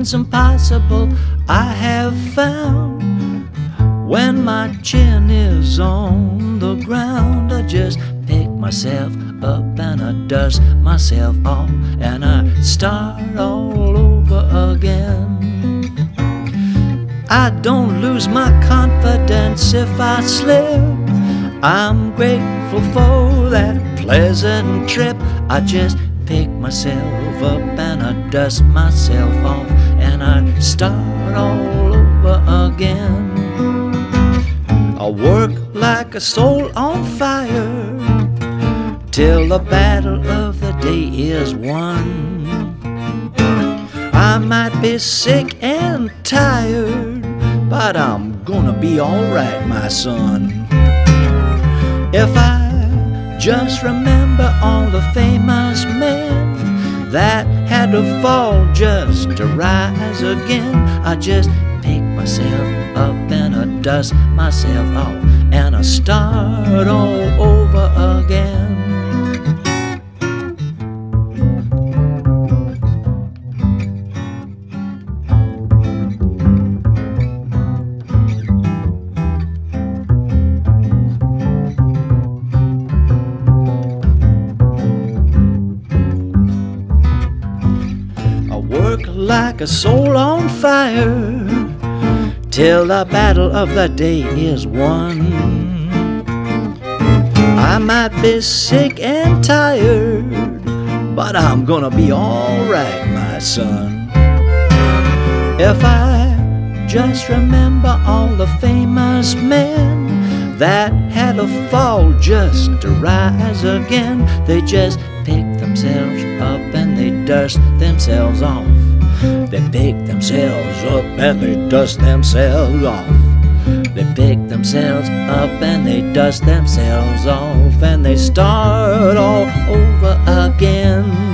nothing's impossible, I have found. When my chin is on the ground, I just pick myself up and I dust myself off and I start all over again. I don't lose my confidence if I slip. I'm grateful for that pleasant trip. I just pick myself up and I dust myself off and I start all over again. I work like a soul on fire till the battle of the day is won. I might be sick and tired, but I'm gonna be alright, my son. If I just remember all the famous men that had to fall just to rise again, I just pick myself up and I dust myself off and I start all over again. Work like a soul on fire till the battle of the day is won. I might be sick and tired, but I'm gonna be alright, my son. If I just remember all the famous men that had to fall just to rise again, they just pick themselves up and they dust themselves off. They pick themselves up and they dust themselves off. They pick themselves up and they dust themselves off and they start all over again.